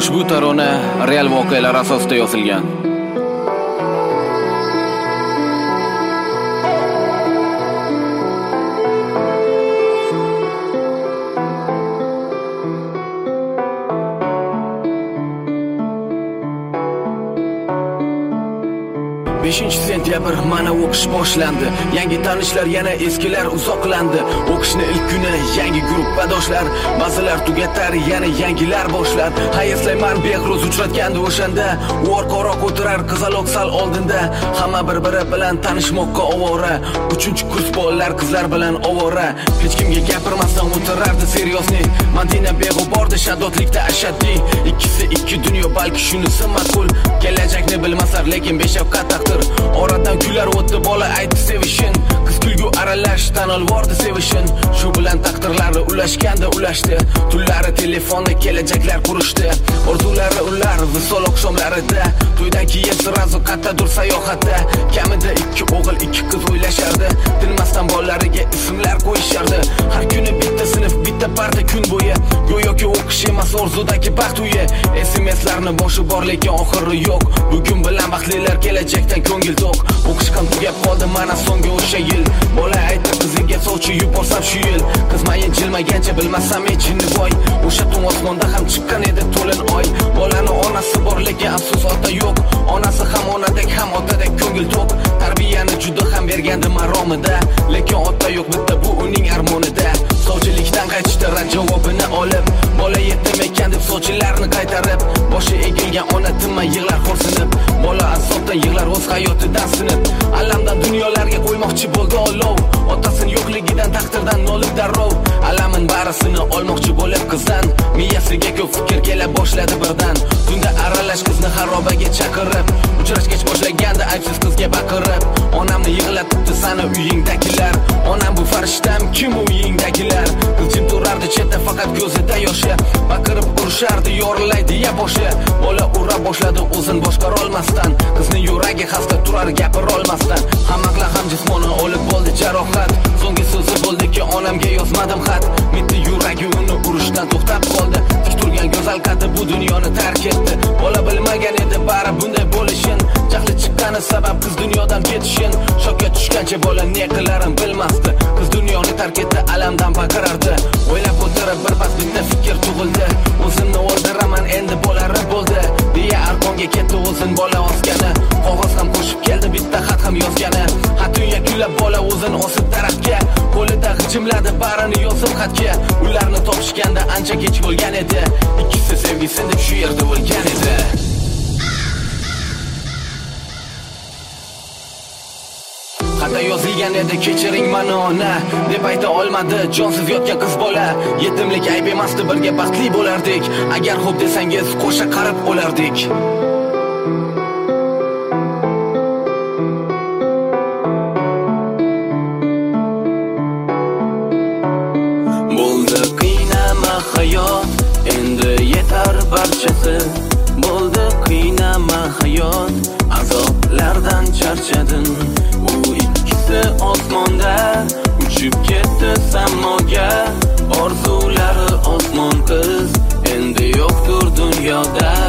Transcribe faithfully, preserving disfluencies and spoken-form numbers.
Ushbu tarona real voqealar asosida yozilgan. beshinchi sentyabr mana o'qish boshlandi. Yangi tanishlar yana eskilar uzoqlandi. O'qishni ilk kuni yangi gruppadoshlar, ba'zilar tugatar, yana yangilar boshlar. Hayeslayman Behruz uchratgandi o'shanda, o'rqoroq o'tirar qizaloq sal oldinda. Hamma bir-biri bilan tanishmoqqa ovora. uchinchi kurs bolalar qizlar bilan ovora. Hech kimga gapirmasdan o'tirardi seriosni. Madina beg'ubordi shadodlikda ashaddiy. Ikkisi ikki dunyo, balki shunisi ma'qul. Kelajakni bilmaslar, lekin beshafqat taqdir. Oradan kunlar o'tdi, bola aytdi sevishin. Qiz kulgu aralash, tanolvordi sevishin. Shu bilan taqdirlari ulashganda ulashdi. Tunlari telefonda kelajaklar qurishdi. Orzulari ular visol oqshomlarida. To'ydan keyin sirazu qattadur sayohatda. Kamida ikki o'g'il, ikki qiz o'ylashardi. Tinmasdan bolalariga ismlar qo'yishardi. Har kuni bitta sinf, bitta parta kun bo'yi. Go'yoki o'qish emas, orzudagi baxt uyi. S M S'larni boshi bor, lekin oxiri yo'q. Bugun bilan baxtlilar kelajakdan ko'ngil to'q. O'qish ham tugab qoldi, mana so'nggi o'sha yil. Bola aytdi qiziga sovchi yuborsam shu yil. Qiz mayin jilmagancha bilmasam echinni voy. O'sha tun osmonda ham chiqqan edi to'lin oy. Bolani onasi bor, lekin afsus ota yo'q. Onasi ham onadek, ham otadek ko'ngil to'q. Tarbiyani juda ham bergandi maromida, lekin ota yo'q bitta bu uning armonida. Sovchilikdan qaytishdi rad javobini olib. Bola yetim ekan deb sovchilarni qaytarib, boshi egilgan ona tinmay yig'lar xo'rsinib. Bola azobdan yig'lar o'z hayotidan sinib. Alamdan dunyolarga qo'ymoqchi bo'ldi olov. Otasini yo'qligidan, taqdirdan nolib darrov. Alamin barisini olmoqchi bo'lib qizdan. Miyasiga ko'p fikr kela boshladi birdan. Tunda aralash qizni xarobaga chaqirib, uchrashgach boshlaganda aybsiz qizga baqirib. Onamni yig'latibdi sana uyingdagilar. Onam bu farishtam, kim uyingdagilar? Qiz jim turardi chetda, faqat ko'zida yoshi. Baqirib urishardi, yorilaydi ya boshi. Bola ura boshladi o'zin boshqara olmasdan. Qizni yuragi xasta turar gapira olmasdan. Ham aqli ham jismoni olib bo'ldi jarohat. So'nggi so'zi bo'ldiki onamga yozmadim xat. Mitti yuragi uni urishdan to'xtab qoldi. Tik turgan go'zal qaddi bu dunyoni tark etdi. Bola bilmagan edi bari bunday bo'lishin. Jahli chiqqani sabab qiz dunyodan ketishin. Shokka tushgancha bola ne qilarini bilmasdi. Qiz dunyoni tark etdi, alamdan baqirardi. O'ylab o'tirib bir pas bitta fikr tug'ildi. O'zimni o'ldiraman endi bo'lari bo'ldi. Deya arqonga ketdi o'zin bola osgani. Qog'oz ham qo'shib keldi, bitta xat ham yozgani. Hatto yakunlab bola o'zini osib tarafga. Qo'lida g'ijimladi barini yozib xatga. Ularni topishganda ancha kech bo'lgan edi. Ikkisi sevgisini deb shu yerda o'lgan edi. Xatda yozilgan edi kechiring mani ona deb ayta olmadi jonsiz yotgan qiz bola. Yetimlik ayb emasdi, birga baxtli bo'lardik. Agar xo'p desangiz qo'sha qarab o'lardik. Bo'ldi qiynama hayot, endi yetar barchasi. Bo'ldi qiynama hayot, azoblardan charchadim. U ikkisi osmonda uchib ketdi samoga. Orzulari osmon qiz, endi yo'qdir dunyoda.